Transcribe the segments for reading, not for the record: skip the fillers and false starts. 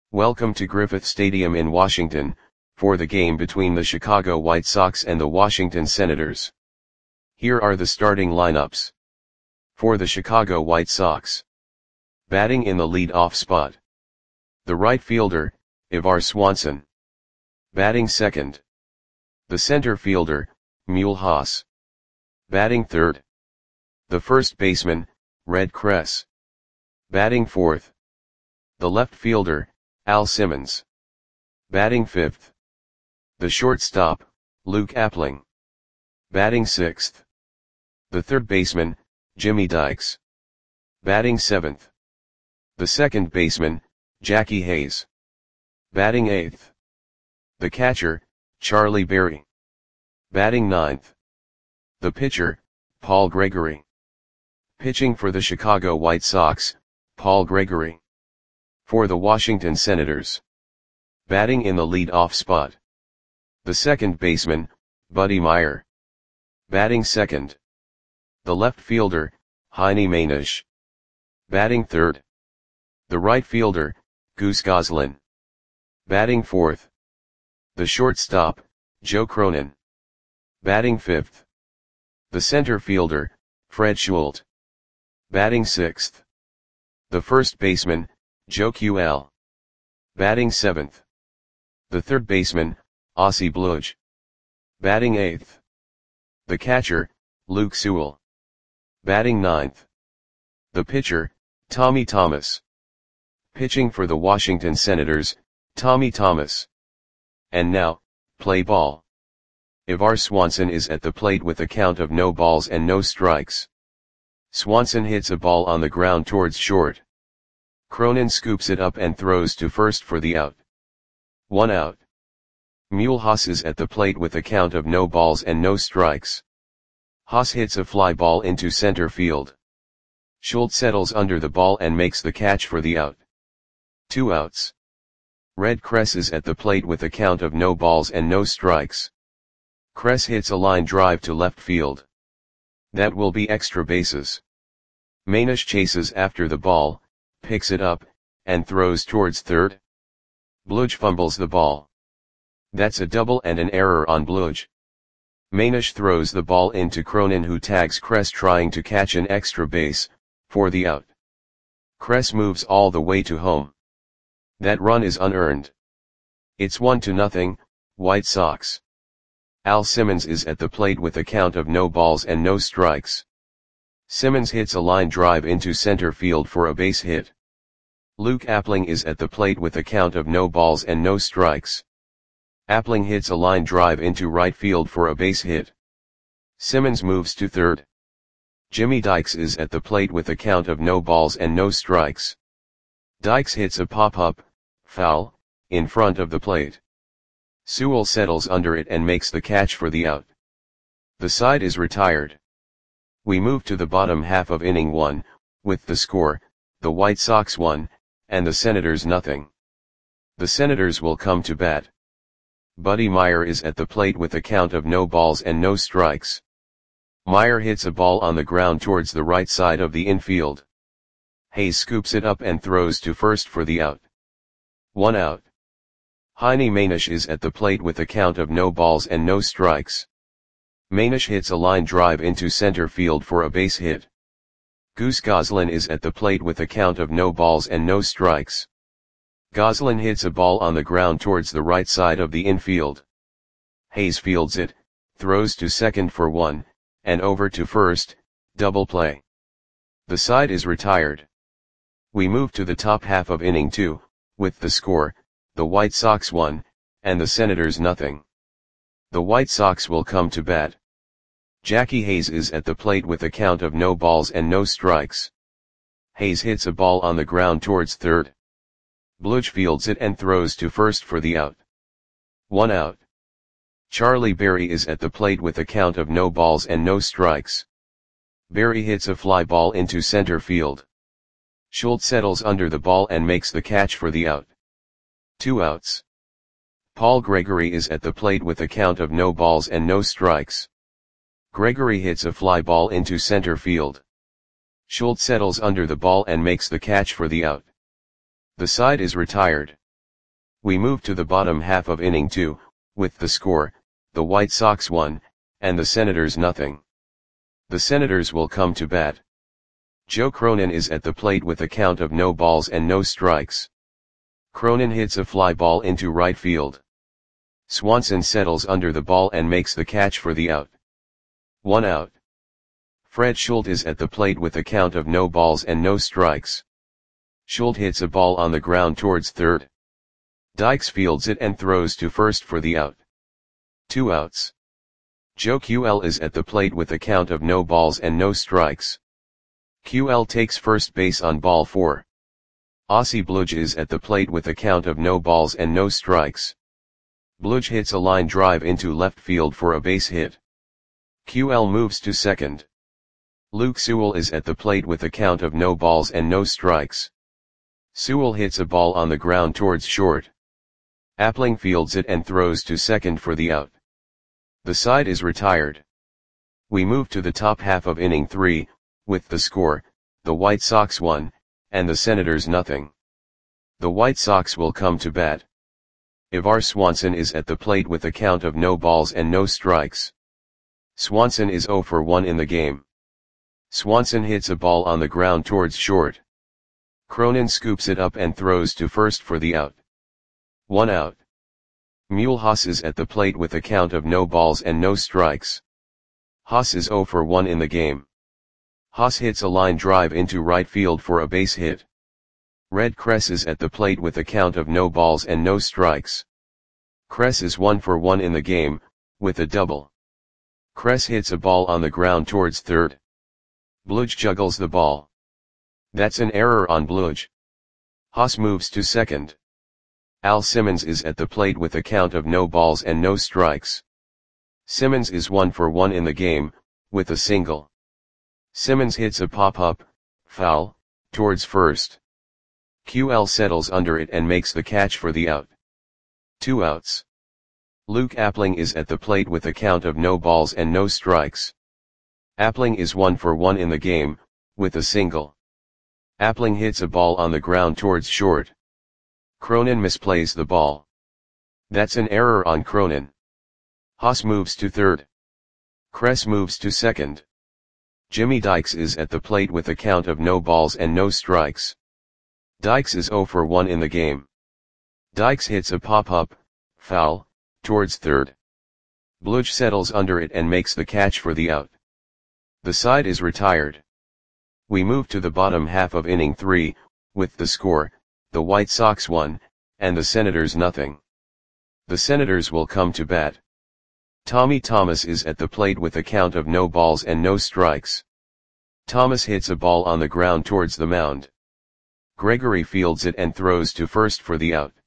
Welcome to Griffith Stadium in Washington, for the game between the Chicago White Sox and the Washington Senators. Here are the starting lineups. For the Chicago White Sox. Batting in the lead-off spot. The right fielder, Ivar Swanson. Batting second. The center fielder, Mule Haas. Batting third. The first baseman, Red Kress. Batting fourth. The left fielder, Al Simmons. Batting fifth. The shortstop, Luke Appling. Batting sixth. The third baseman, Jimmy Dykes. Batting seventh. The second baseman, Jackie Hayes. Batting eighth. The catcher, Charlie Berry. Batting ninth. The pitcher, Paul Gregory. Pitching for the Chicago White Sox, Paul Gregory. For the Washington Senators. Batting in the lead-off spot. The second baseman, Buddy Meyer. Batting second. The left fielder, Heini Mainish. Batting third. The right fielder, Goose Goslin. Batting fourth. The shortstop, Joe Cronin. Batting fifth. The center fielder, Fred Schult. Batting sixth. The first baseman, Joe QL. Batting seventh. The third baseman, Ossie Bluge. Batting eighth. The catcher, Luke Sewell. Batting ninth. The pitcher, Tommy Thomas. Pitching for the Washington Senators, Tommy Thomas. And now, play ball. Ivar Swanson is at the plate with a count of no balls and no strikes. Swanson hits a ball on the ground towards short. Cronin scoops it up and throws to first for the out. 1 out. Mule Haas is at the plate with a count of no balls and no strikes. Haas hits a fly ball into center field. Schult settles under the ball and makes the catch for the out. 2 outs. Red Kress is at the plate with a count of no balls and no strikes. Kress hits a line drive to left field. That will be extra bases. Mainish chases after the ball, picks it up, and throws towards third. Bluge fumbles the ball. That's a double and an error on Bluge. Mainish throws the ball into Cronin, who tags Kress trying to catch an extra base, for the out. Kress moves all the way to home. That run is unearned. It's 1-0, White Sox. Al Simmons is at the plate with a count of no balls and no strikes. Simmons hits a line drive into center field for a base hit. Luke Appling is at the plate with a count of no balls and no strikes. Appling hits a line drive into right field for a base hit. Simmons moves to third. Jimmy Dykes is at the plate with a count of no balls and no strikes. Dykes hits a pop-up, foul, in front of the plate. Sewell settles under it and makes the catch for the out. The side is retired. We move to the bottom half of inning 1, with the score, the White Sox 1, and the Senators 0. The Senators will come to bat. Buddy Meyer is at the plate with a count of no balls and no strikes. Meyer hits a ball on the ground towards the right side of the infield. Hayes scoops it up and throws to first for the out. 1 out. Heini Mainish is at the plate with a count of no balls and no strikes. Mainish hits a line drive into center field for a base hit. Goose Goslin is at the plate with a count of no balls and no strikes. Goslin hits a ball on the ground towards the right side of the infield. Hayes fields it, throws to second for 1, and over to first, double play. The side is retired. We move to the top half of inning 2, with the score, the White Sox 1, and the Senators 0. The White Sox will come to bat. Jackie Hayes is at the plate with a count of no balls and no strikes. Hayes hits a ball on the ground towards third. Bluge fields it and throws to first for the out. 1 out. Charlie Berry is at the plate with a count of no balls and no strikes. Berry hits a fly ball into center field. Schult settles under the ball and makes the catch for the out. 2 outs. Paul Gregory is at the plate with a count of no balls and no strikes. Gregory hits a fly ball into center field. Schult settles under the ball and makes the catch for the out. The side is retired. We move to the bottom half of inning 2, with the score, the White Sox 1, and the Senators nothing. The Senators will come to bat. Joe Cronin is at the plate with a count of no balls and no strikes. Cronin hits a fly ball into right field. Swanson settles under the ball and makes the catch for the out. 1 out. Fred Schultz is at the plate with a count of no balls and no strikes. Schultz hits a ball on the ground towards third. Dykes fields it and throws to first for the out. 2 outs. Joe QL is at the plate with a count of no balls and no strikes. QL takes first base on ball 4. Ossie Bludge is at the plate with a count of no balls and no strikes. Bludge hits a line drive into left field for a base hit. QL moves to second. Luke Sewell is at the plate with a count of no balls and no strikes. Sewell hits a ball on the ground towards short. Appling fields it and throws to second for the out. The side is retired. We move to the top half of inning 3, with the score, the White Sox 1, and the Senators nothing. The White Sox will come to bat. Ivar Swanson is at the plate with a count of no balls and no strikes. Swanson is 0 for 1 in the game. Swanson hits a ball on the ground towards short. Cronin scoops it up and throws to first for the out. 1 out. Mule Haas is at the plate with a count of no balls and no strikes. Haas is 0 for 1 in the game. Haas hits a line drive into right field for a base hit. Red Kress is at the plate with a count of no balls and no strikes. Kress is 1 for 1 in the game, with a double. Kress hits a ball on the ground towards third. Bludge juggles the ball. That's an error on Bludge. Haas moves to second. Al Simmons is at the plate with a count of no balls and no strikes. Simmons is 1 for 1 in the game, with a single. Simmons hits a pop-up, foul, towards first. QL settles under it and makes the catch for the out. 2 outs. Luke Appling is at the plate with a count of no balls and no strikes. Appling is 1 for 1 in the game, with a single. Appling hits a ball on the ground towards short. Cronin misplays the ball. That's an error on Cronin. Haas moves to third. Kress moves to second. Jimmy Dykes is at the plate with a count of no balls and no strikes. Dykes is 0 for 1 in the game. Dykes hits a pop-up, foul, towards third. Bludge settles under it and makes the catch for the out. The side is retired. We move to the bottom half of inning 3, with the score, the White Sox 1, and the Senators nothing. The Senators will come to bat. Tommy Thomas is at the plate with a count of no balls and no strikes. Thomas hits a ball on the ground towards the mound. Gregory fields it and throws to first for the out.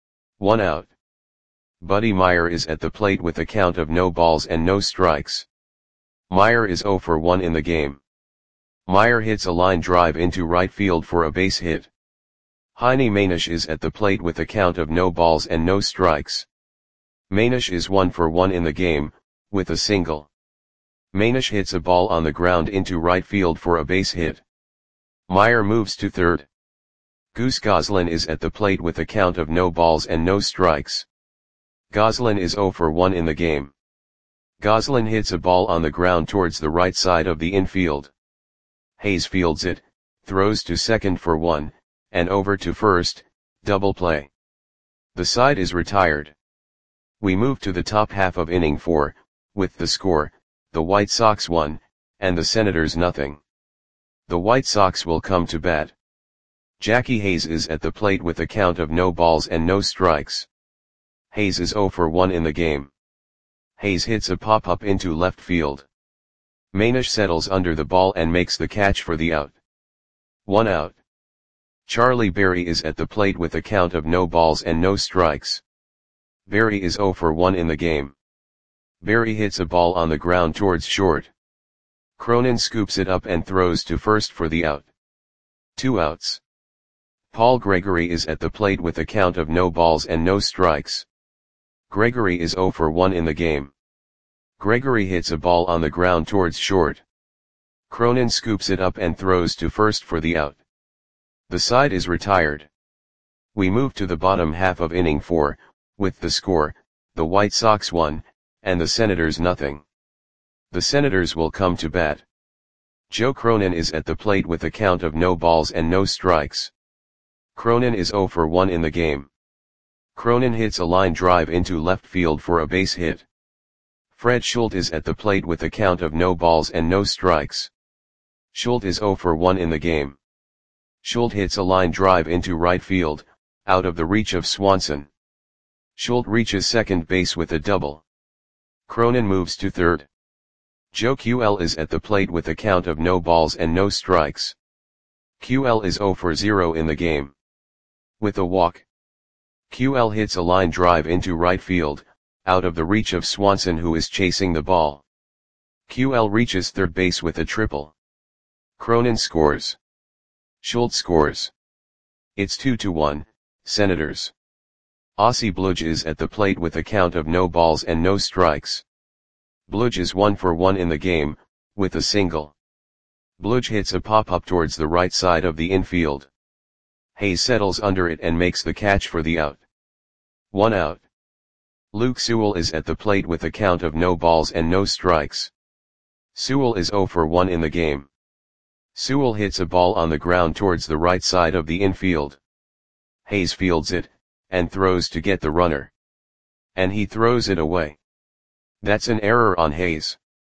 1 out. Buddy Meyer is at the plate with a count of no balls and no strikes. Meyer is 0 for 1 in the game. Meyer hits a line drive into right field for a base hit. Heine Manish is at the plate with a count of no balls and no strikes. Manish is 1 for 1 in the game, with a single. Manish hits a ball on the ground into right field for a base hit. Meyer moves to third. Goose Goslin is at the plate with a count of no balls and no strikes. Goslin is 0 for 1 in the game. Goslin hits a ball on the ground towards the right side of the infield. Hayes fields it, throws to second for 1, and over to first, double play. The side is retired. We move to the top half of inning 4, with the score, the White Sox 1, and the Senators nothing. The White Sox will come to bat. Jackie Hayes is at the plate with a count of no balls and no strikes. Hayes is 0 for 1 in the game. Hayes hits a pop-up into left field. Manish settles under the ball and makes the catch for the out. 1 out. Charlie Berry is at the plate with a count of no balls and no strikes. Berry is 0 for 1 in the game. Berry hits a ball on the ground towards short. Cronin scoops it up and throws to first for the out. 2 outs. Paul Gregory is at the plate with a count of no balls and no strikes. Gregory is 0 for 1 in the game. Gregory hits a ball on the ground towards short. Cronin scoops it up and throws to first for the out. The side is retired. We move to the bottom half of inning 4, with the score, the White Sox 1, and the Senators nothing. The Senators will come to bat. Joe Cronin is at the plate with a count of no balls and no strikes. Cronin is 0 for 1 in the game. Cronin hits a line drive into left field for a base hit. Fred Schulte is at the plate with a count of no balls and no strikes. Schulte is 0 for 1 in the game. Schulte hits a line drive into right field, out of the reach of Swanson. Schulte reaches second base with a double. Cronin moves to third. Joe QL is at the plate with a count of no balls and no strikes. QL is 0 for 0 in the game. With a walk, QL hits a line drive into right field, out of the reach of Swanson who is chasing the ball. QL reaches third base with a triple. Cronin scores. Schulte scores. It's 2-1, Senators. Ossie Bludge is at the plate with a count of no balls and no strikes. Bludge is 1 for 1 in the game, with a single. Bludge hits a pop-up towards the right side of the infield. Hayes settles under it and makes the catch for the out. 1 out. Luke Sewell is at the plate with a count of no balls and no strikes. Sewell is 0 for 1 in the game. Sewell hits a ball on the ground towards the right side of the infield. Hayes fields it, and throws to get the runner. And he throws it away. That's an error on Hayes.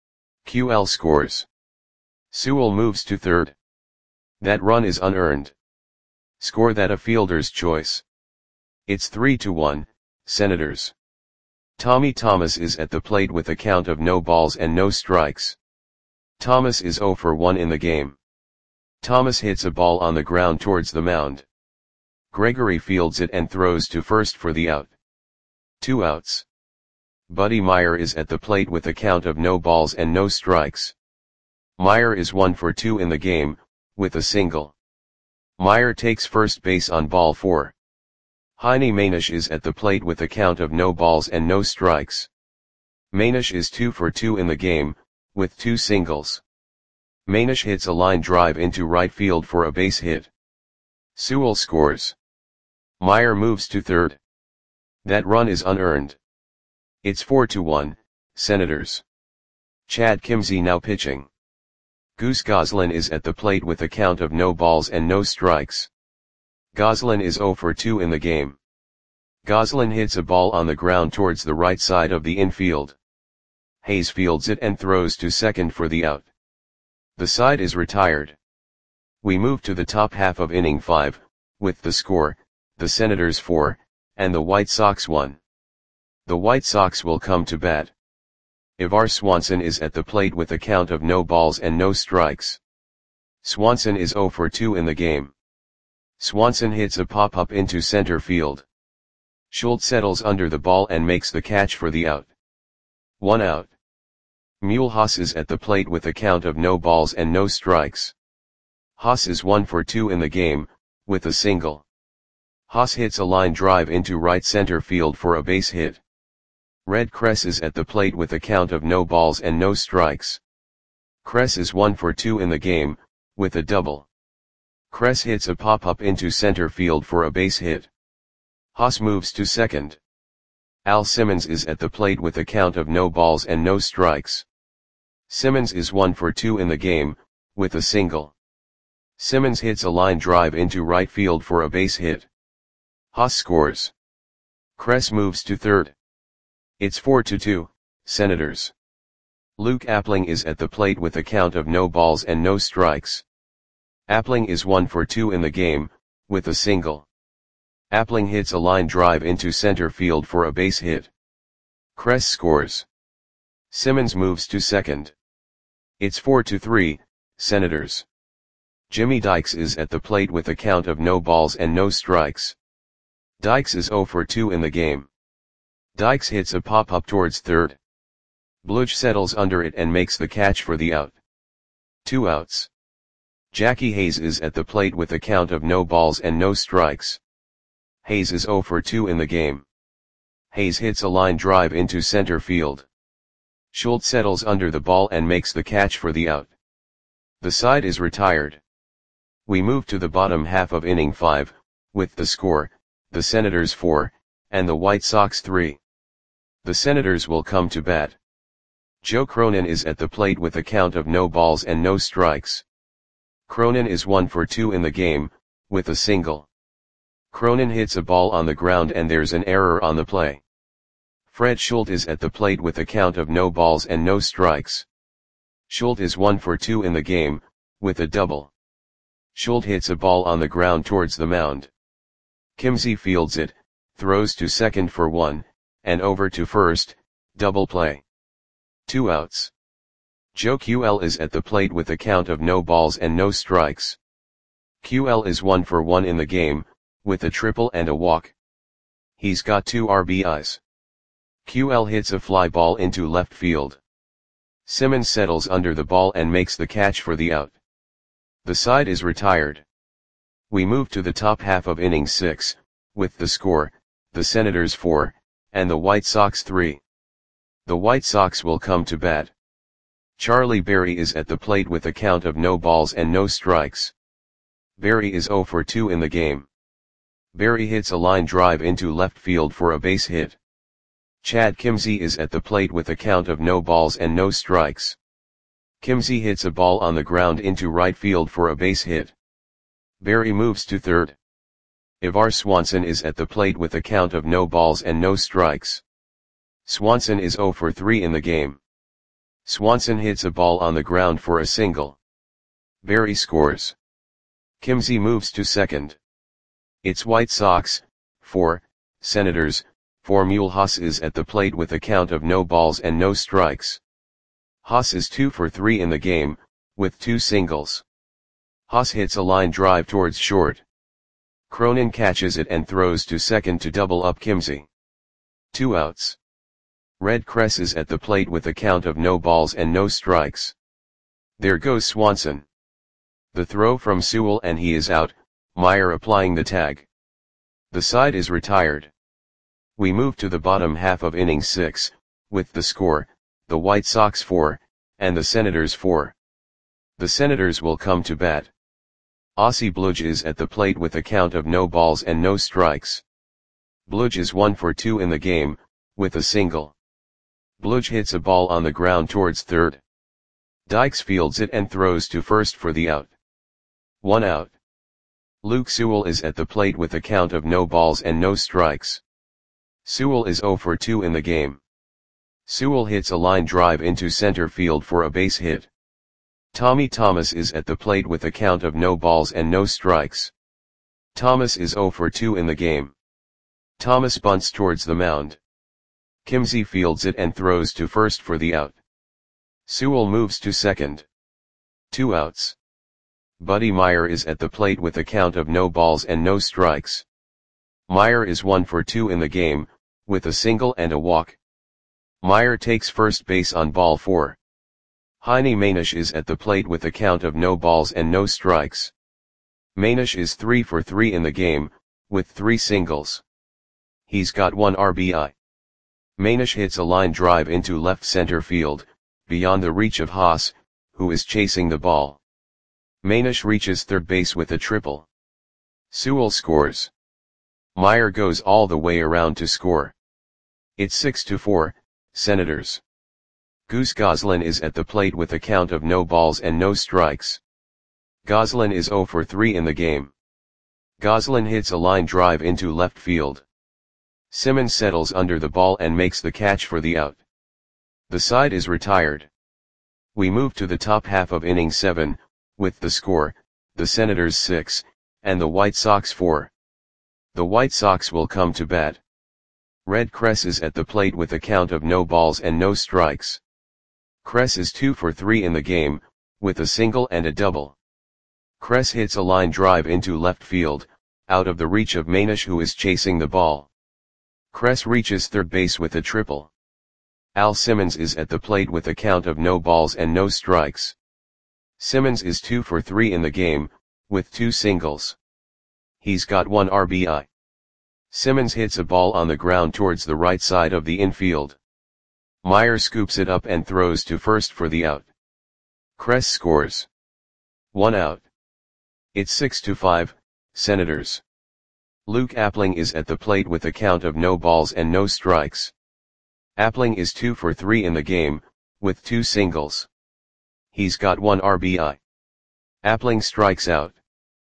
QL scores. Sewell moves to third. That run is unearned. Score that a fielder's choice. It's 3-1, Senators. Tommy Thomas is at the plate with a count of no balls and no strikes. Thomas is 0 for 1 in the game. Thomas hits a ball on the ground towards the mound. Gregory fields it and throws to first for the out. 2 outs. Buddy Meyer is at the plate with a count of no balls and no strikes. Meyer is 1 for 2 in the game, with a single. Meyer takes first base on ball 4. Heine Manish is at the plate with a count of no balls and no strikes. Manish is 2 for 2 in the game, with 2 singles. Manish hits a line drive into right field for a base hit. Sewell scores. Meyer moves to third. That run is unearned. It's 4-1, Senators. Chad Kimzey now pitching. Goose Goslin is at the plate with a count of no balls and no strikes. Goslin is 0 for 2 in the game. Goslin hits a ball on the ground towards the right side of the infield. Hayes fields it and throws to second for the out. The side is retired. We move to the top half of inning 5, with the score, the Senators 4, and the White Sox 1. The White Sox will come to bat. Ivar Swanson is at the plate with a count of no balls and no strikes. Swanson is 0 for 2 in the game. Swanson hits a pop-up into center field. Schulte settles under the ball and makes the catch for the out. 1 out. Mulhouse is at the plate with a count of no balls and no strikes. Haas is 1 for 2 in the game, with a single. Haas hits a line drive into right center field for a base hit. Red Kress is at the plate with a count of no balls and no strikes. Kress is 1 for 2 in the game, with a double. Kress hits a pop-up into center field for a base hit. Haas moves to second. Al Simmons is at the plate with a count of no balls and no strikes. Simmons is 1 for 2 in the game, with a single. Simmons hits a line drive into right field for a base hit. Haas scores. Kress moves to third. It's 4-2, Senators. Luke Appling is at the plate with a count of no balls and no strikes. Appling is 1 for 2 in the game, with a single. Appling hits a line drive into center field for a base hit. Kress scores. Simmons moves to second. It's 4-3, Senators. Jimmy Dykes is at the plate with a count of no balls and no strikes. Dykes is 0 for 2 in the game. Dykes hits a pop-up towards third. Bludge settles under it and makes the catch for the out. 2 outs. Jackie Hayes is at the plate with a count of no balls and no strikes. Hayes is 0 for 2 in the game. Hayes hits a line drive into center field. Schulte settles under the ball and makes the catch for the out. The side is retired. We move to the bottom half of inning 5, with the score, the Senators 4, and the White Sox 3. The Senators will come to bat. Joe Cronin is at the plate with a count of no balls and no strikes. Cronin is 1 for 2 in the game, with a single. Cronin hits a ball on the ground and there's an error on the play. Fred Schultz is at the plate with a count of no balls and no strikes. Schultz is 1 for 2 in the game, with a double. Schultz hits a ball on the ground towards the mound. Kimzey fields it, throws to second for 1, and over to first, double play. 2 outs. Joe QL is at the plate with a count of no balls and no strikes. QL is 1 for 1 in the game, with a triple and a walk. He's got 2 RBIs. QL hits a fly ball into left field. Simmons settles under the ball and makes the catch for the out. The side is retired. We move to the top half of inning 6, with the score, the Senators 4, and the White Sox 3. The White Sox will come to bat. Charlie Berry is at the plate with a count of no balls and no strikes. Berry is 0 for 2 in the game. Berry hits a line drive into left field for a base hit. Chad Kimzey is at the plate with a count of no balls and no strikes. Kimzey hits a ball on the ground into right field for a base hit. Berry moves to third. Ivar Swanson is at the plate with a count of no balls and no strikes. Swanson is 0 for 3 in the game. Swanson hits a ball on the ground for a single. Berry scores. Kimzey moves to second. It's White Sox 4, Senators 4. Mule Haas is at the plate with a count of no balls and no strikes. Haas is 2 for 3 in the game, with 2 singles. Haas hits a line drive towards short. Cronin catches it and throws to second to double up Kimzey. 2 outs. Red Cress is at the plate with a count of no balls and no strikes. There goes Swanson. The throw from Sewell and he is out, Meyer applying the tag. The side is retired. We move to the bottom half of inning 6, with the score, the White Sox 4, and the Senators 4. The Senators will come to bat. Ossie Bludge is at the plate with a count of no balls and no strikes. Bludge is 1 for 2 in the game, with a single. Bludge hits a ball on the ground towards third. Dykes fields it and throws to first for the out. 1 out. Luke Sewell is at the plate with a count of no balls and no strikes. Sewell is 0 for 2 in the game. Sewell hits a line drive into center field for a base hit. Tommy Thomas is at the plate with a count of no balls and no strikes. Thomas is 0 for 2 in the game. Thomas bunts towards the mound. Kimzey fields it and throws to first for the out. Sewell moves to second. 2 outs. Buddy Meyer is at the plate with a count of no balls and no strikes. Meyer is 1 for 2 in the game, with a single and a walk. Meyer takes first base on ball 4. Heine Manish is at the plate with a count of no balls and no strikes. Manish is 3 for 3 in the game, with 3 singles. He's got 1 RBI. Manish hits a line drive into left center field, beyond the reach of Haas, who is chasing the ball. Manish reaches third base with a triple. Sewell scores. Meyer goes all the way around to score. It's 6-4, Senators. Goose Goslin is at the plate with a count of no balls and no strikes. Goslin is 0 for 3 in the game. Goslin hits a line drive into left field. Simmons settles under the ball and makes the catch for the out. The side is retired. We move to the top half of inning 7, with the score, the Senators 6, and the White Sox 4. The White Sox will come to bat. Red Cress is at the plate with a count of no balls and no strikes. Cress is 2 for 3 in the game, with a single and a double. Cress hits a line drive into left field, out of the reach of Manish who is chasing the ball. Cress reaches third base with a triple. Al Simmons is at the plate with a count of no balls and no strikes. Simmons is 2 for 3 in the game, with 2 singles. He's got 1 RBI. Simmons hits a ball on the ground towards the right side of the infield. Meyer scoops it up and throws to first for the out. Cress scores. 1 out. It's 6-5, Senators. Luke Appling is at the plate with a count of no balls and no strikes. Appling is 2 for 3 in the game, with 2 singles. He's got 1 RBI. Appling strikes out.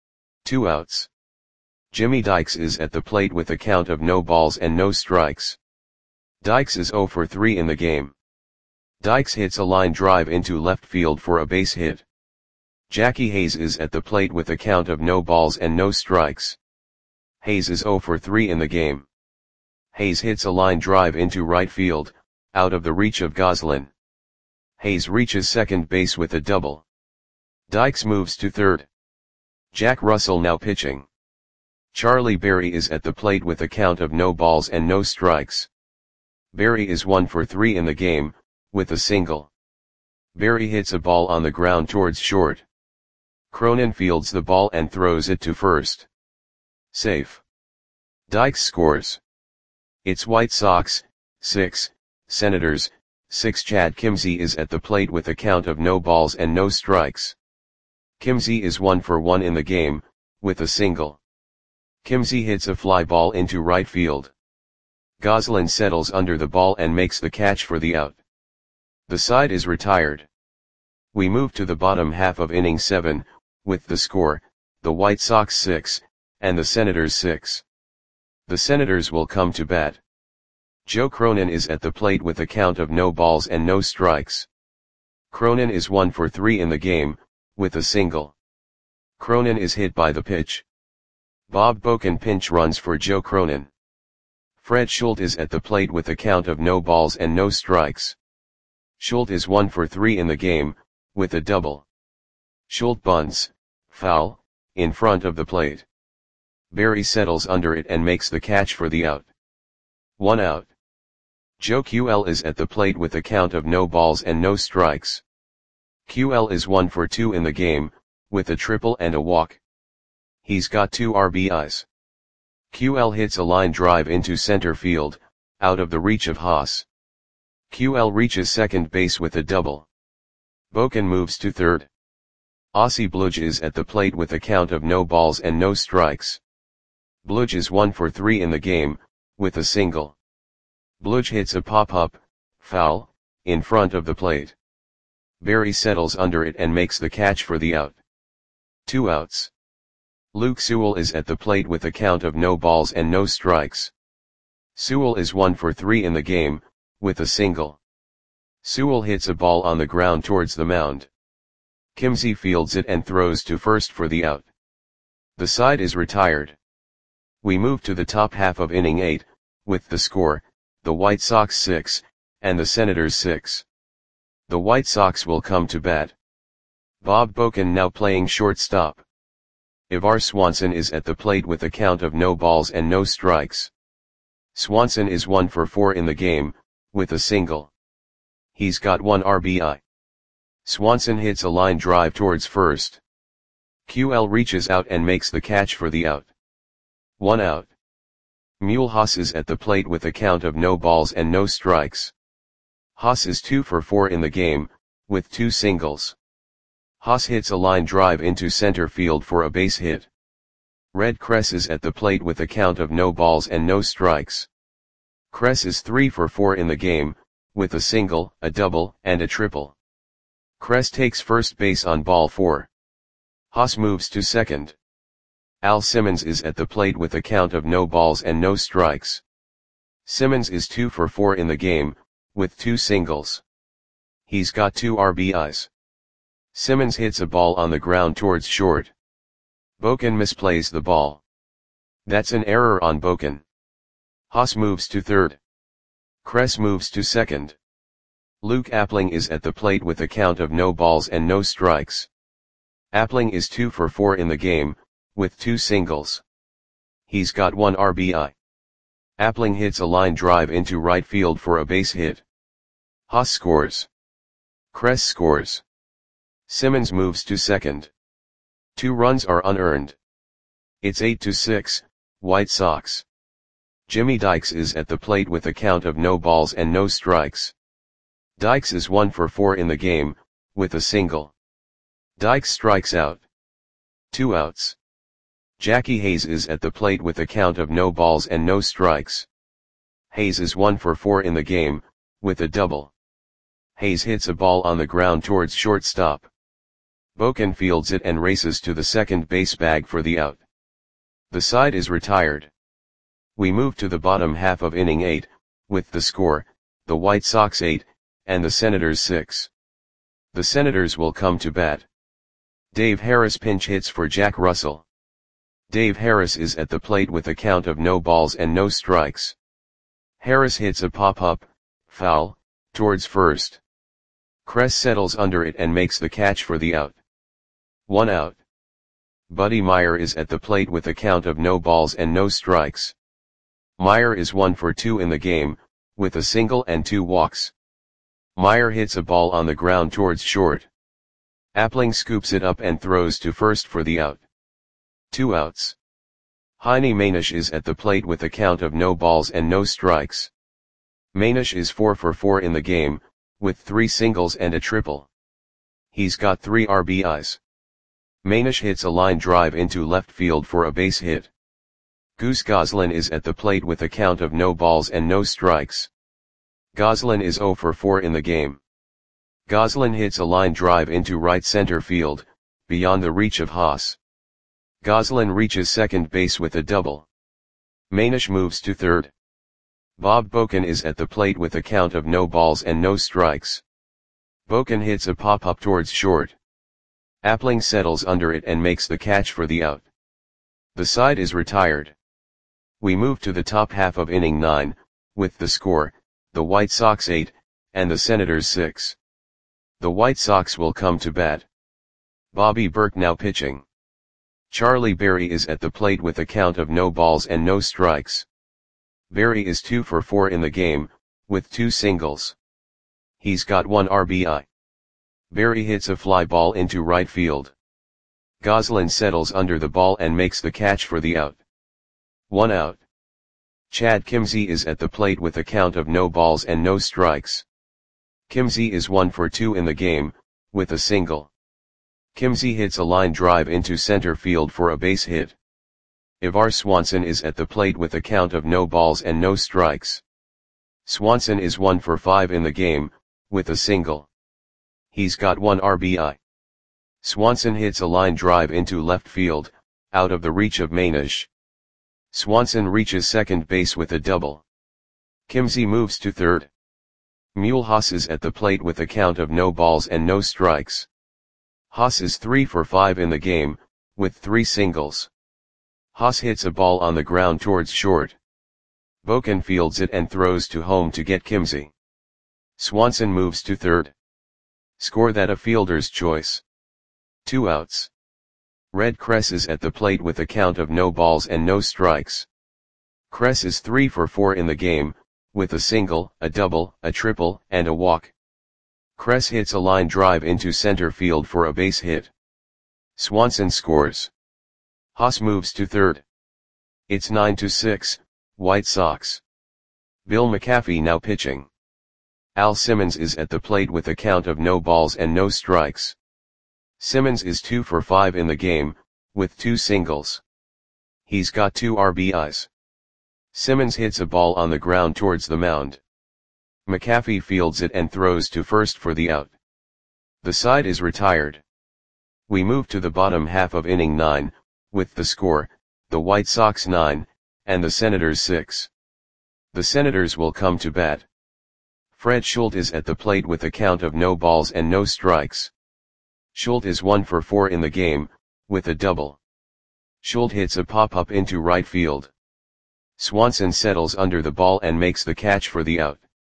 2 outs. Jimmy Dykes is at the plate with a count of no balls and no strikes. Dykes is 0 for 3 in the game. Dykes hits a line drive into left field for a base hit. Jackie Hayes is at the plate with a count of no balls and no strikes. Hayes is 0 for 3 in the game. Hayes hits a line drive into right field, out of the reach of Goslin. Hayes reaches second base with a double. Dykes moves to third. Jack Russell now pitching. Charlie Berry is at the plate with a count of no balls and no strikes. Berry is 1 for 3 in the game, with a single. Berry hits a ball on the ground towards short. Cronin fields the ball and throws it to first. Safe. Dykes scores. It's White Sox, 6, Senators, 6. Chad Kimzey is at the plate with a count of no balls and no strikes. Kimzey is 1 for 1 in the game, with a single. Kimzey hits a fly ball into right field. Goslin settles under the ball and makes the catch for the out. The side is retired. We move to the bottom half of inning 7, with the score, the White Sox 6, and the Senators 6. The Senators will come to bat. Joe Cronin is at the plate with a count of no balls and no strikes. Cronin is 1 for 3 in the game, with a single. Cronin is hit by the pitch. Bob Boken pinch runs for Joe Cronin. Fred Schultz is at the plate with a count of no balls and no strikes. Schultz is 1 for 3 in the game, with a double. Schultz bunts, foul, in front of the plate. Berry settles under it and makes the catch for the out. 1 out. Joe QL is at the plate with a count of no balls and no strikes. QL is 1 for 2 in the game, with a triple and a walk. He's got 2 RBIs. QL hits a line drive into center field, out of the reach of Haas. QL reaches second base with a double. Boken moves to third. Ossie Bludge is at the plate with a count of no balls and no strikes. Bludge is 1 for 3 in the game, with a single. Bludge hits a pop-up, foul, in front of the plate. Berry settles under it and makes the catch for the out. 2 outs. Luke Sewell is at the plate with a count of no balls and no strikes. Sewell is 1 for 3 in the game, with a single. Sewell hits a ball on the ground towards the mound. Kimzey fields it and throws to first for the out. The side is retired. We move to the top half of inning 8, with the score, the White Sox 6, and the Senators 6. The White Sox will come to bat. Bob Boken now playing shortstop. Ivar Swanson is at the plate with a count of no balls and no strikes. Swanson is 1 for 4 in the game, with a single. He's got 1 RBI. Swanson hits a line drive towards first. QL reaches out and makes the catch for the out. 1 out. Mule Haas is at the plate with a count of no balls and no strikes. Haas is 2 for 4 in the game, with 2 singles. Haas hits a line drive into center field for a base hit. Red Kress is at the plate with a count of no balls and no strikes. Kress is 3 for 4 in the game, with a single, a double, and a triple. Kress takes first base on ball 4. Haas moves to second. Al Simmons is at the plate with a count of no balls and no strikes. Simmons is 2 for 4 in the game, with 2 singles. He's got 2 RBIs. Simmons hits a ball on the ground towards short. Boken misplays the ball. That's an error on Boken. Haas moves to third. Kress moves to second. Luke Appling is at the plate with a count of no balls and no strikes. Appling is 2 for 4 in the game, with 2 singles. He's got 1 RBI. Appling hits a line drive into right field for a base hit. Haas scores. Kress scores. Simmons moves to second. 2 runs are unearned. It's 8-6, White Sox. Jimmy Dykes is at the plate with a count of no balls and no strikes. Dykes is 1 for 4 in the game, with a single. Dykes strikes out. 2 outs. Jackie Hayes is at the plate with a count of no balls and no strikes. Hayes is 1 for 4 in the game, with a double. Hayes hits a ball on the ground towards shortstop. Boken fields it and races to the second base bag for the out. The side is retired. We move to the bottom half of inning 8, with the score, the White Sox 8, and the Senators 6. The Senators will come to bat. Dave Harris pinch hits for Jack Russell. Dave Harris is at the plate with a count of no balls and no strikes. Harris hits a pop-up, foul, towards first. Kress settles under it and makes the catch for the out. 1 out. Buddy Meyer is at the plate with a count of no balls and no strikes. Meyer is 1 for 2 in the game, with a single and 2 walks. Meyer hits a ball on the ground towards short. Appling scoops it up and throws to first for the out. 2 outs. Heine Manish is at the plate with a count of no balls and no strikes. Manish is 4 for 4 in the game, with 3 singles and a triple. He's got 3 RBIs. Manish hits a line drive into left field for a base hit. Goose Goslin is at the plate with a count of no balls and no strikes. Goslin is 0 for 4 in the game. Goslin hits a line drive into right center field, beyond the reach of Haas. Goslin reaches second base with a double. Manish moves to third. Bob Boken is at the plate with a count of no balls and no strikes. Boken hits a pop-up towards short. Appling settles under it and makes the catch for the out. The side is retired. We move to the top half of inning 9, with the score, the White Sox 8, and the Senators 6. The White Sox will come to bat. Bobby Burke now pitching. Charlie Berry is at the plate with a count of no balls and no strikes. Berry is 2 for 4 in the game, with 2 singles. He's got 1 RBI. Berry hits a fly ball into right field. Goslin settles under the ball and makes the catch for the out. 1 out. Chad Kimzey is at the plate with a count of no balls and no strikes. Kimzey is 1 for 2 in the game, with a single. Kimzey hits a line drive into center field for a base hit. Ivar Swanson is at the plate with a count of no balls and no strikes. Swanson is 1 for 5 in the game, with a single. He's got 1 RBI. Swanson hits a line drive into left field, out of the reach of Manish. Swanson reaches second base with a double. Kimzey moves to third. Mule Haas is at the plate with a count of no balls and no strikes. Haas is 3 for 5 in the game, with 3 singles. Haas hits a ball on the ground towards short. Boken fields it and throws to home to get Kimzey. Swanson moves to third. Score that a fielder's choice. 2 outs. Red Kress is at the plate with a count of no balls and no strikes. Kress is 3 for 4 in the game, with a single, a double, a triple, and a walk. Kress hits a line drive into center field for a base hit. Swanson scores. Haas moves to third. It's 9-6, White Sox. Bill McAfee now pitching. Al Simmons is at the plate with a count of no balls and no strikes. Simmons is 2 for 5 in the game, with 2 singles. He's got 2 RBIs. Simmons hits a ball on the ground towards the mound. McAfee fields it and throws to first for the out. The side is retired. We move to the bottom half of inning 9, with the score, the White Sox 9, and the Senators 6. The Senators will come to bat. Fred Schultz is at the plate with a count of no balls and no strikes. Schultz is 1 for 4 in the game, with a double. Schultz hits a pop-up into right field. Swanson settles under the ball and makes the catch for the out.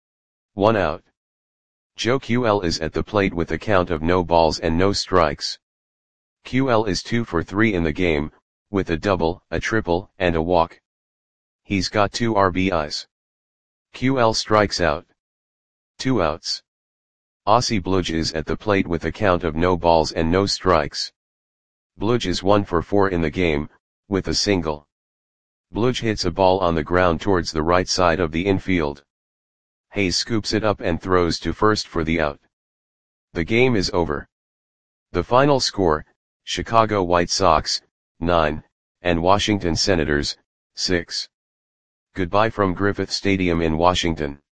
1 out. Joe QL is at the plate with a count of no balls and no strikes. QL is 2 for 3 in the game, with a double, a triple, and a walk. He's got 2 RBIs. QL strikes out. 2 outs. Ossie Bludge is at the plate with a count of no balls and no strikes. Bludge is 1 for 4 in the game, with a single. Bludge hits a ball on the ground towards the right side of the infield. Hayes scoops it up and throws to first for the out. The game is over. The final score, Chicago White Sox, 9, and Washington Senators, 6. Goodbye from Griffith Stadium in Washington.